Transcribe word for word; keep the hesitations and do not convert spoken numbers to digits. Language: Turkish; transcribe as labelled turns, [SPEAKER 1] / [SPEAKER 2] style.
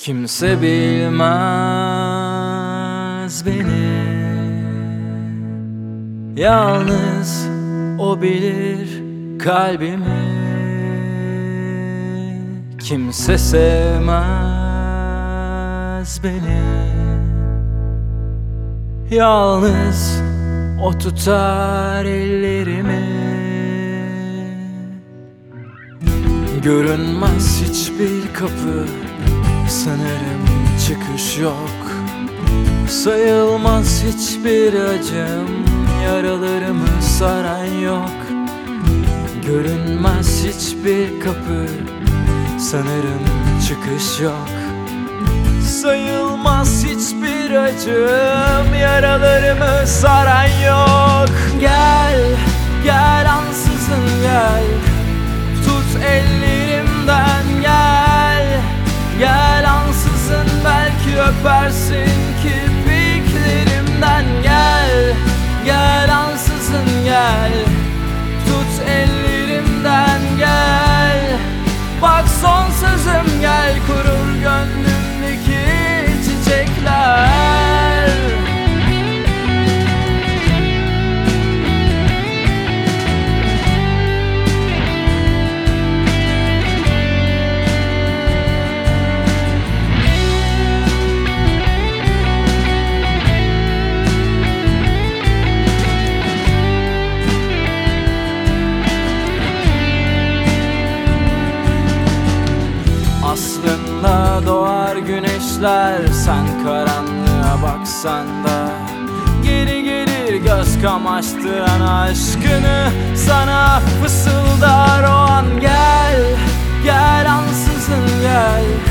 [SPEAKER 1] Kimse bilmez beni, yalnız o bilir kalbimi. Kimse sevmez beni, yalnız o tutar ellerimi. Görünmez hiçbir kapı, sanırım çıkış yok. Sayılmaz hiçbir acım, yaralarımı saran yok. Görünmez hiçbir kapı, sanırım çıkış yok. Sayılmaz hiçbir acım, yaralarımı saran yok. Gel, gel ansızın gel, tut ellerimden gel. Gel ansızın belki öpersin kirpiklerimden. Gel, gel ansızın gel, tut ellerimden gel. Bak son sözüm gel, kurur gönlümdeki çiçekler. Aslında doğar güneşler, sen karanlığa baksan da geri gelir göz kamaştıran aşkını sana fısıldar o an. Gel, gel ansızın gel,